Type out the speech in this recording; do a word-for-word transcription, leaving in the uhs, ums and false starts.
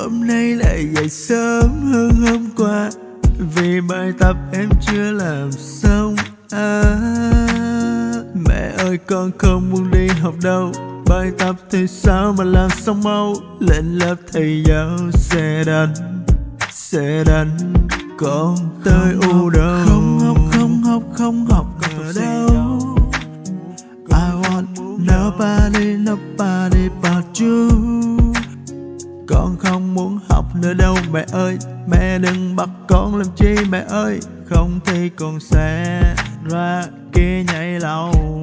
hôm nay lại dậy sớm hơn hôm qua, vì bài tập em chưa làm xong. À, mẹ ơi con không muốn đi học đâu, bài tập thì sao mà làm xong mau. Lên lớp thầy giáo sẽ đánh, sẽ đánh con tới u đâu. Không học, không học, không học ở đâu. I want nobody, nobody but you. Con không muốn học nữa đâu mẹ ơi, mẹ đừng bắt con làm chi mẹ ơi. Không thì con sẽ ra kia nhảy lầu.